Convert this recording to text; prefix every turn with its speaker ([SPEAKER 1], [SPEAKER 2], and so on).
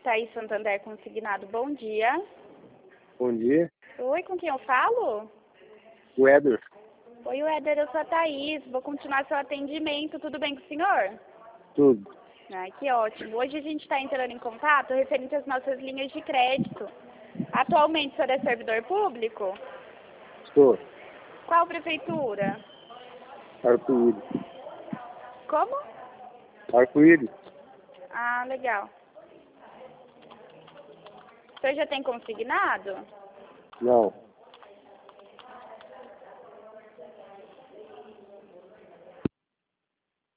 [SPEAKER 1] Itaí Santander Consignado, bom dia.
[SPEAKER 2] Bom dia.
[SPEAKER 1] Oi, com quem eu falo?
[SPEAKER 2] O Éder.
[SPEAKER 1] Oi, Éder, eu sou a Thaís, vou continuar seu atendimento, tudo bem com o senhor?
[SPEAKER 2] Tudo.
[SPEAKER 1] Ai, que ótimo. Hoje a gente está entrando em contato referente às nossas linhas de crédito. Atualmente o senhor é servidor público?
[SPEAKER 2] Estou.
[SPEAKER 1] Qual prefeitura?
[SPEAKER 2] Arco-íris.
[SPEAKER 1] Como?
[SPEAKER 2] Arco-íris?
[SPEAKER 1] Ah, legal. O senhor já tem consignado?
[SPEAKER 2] Não.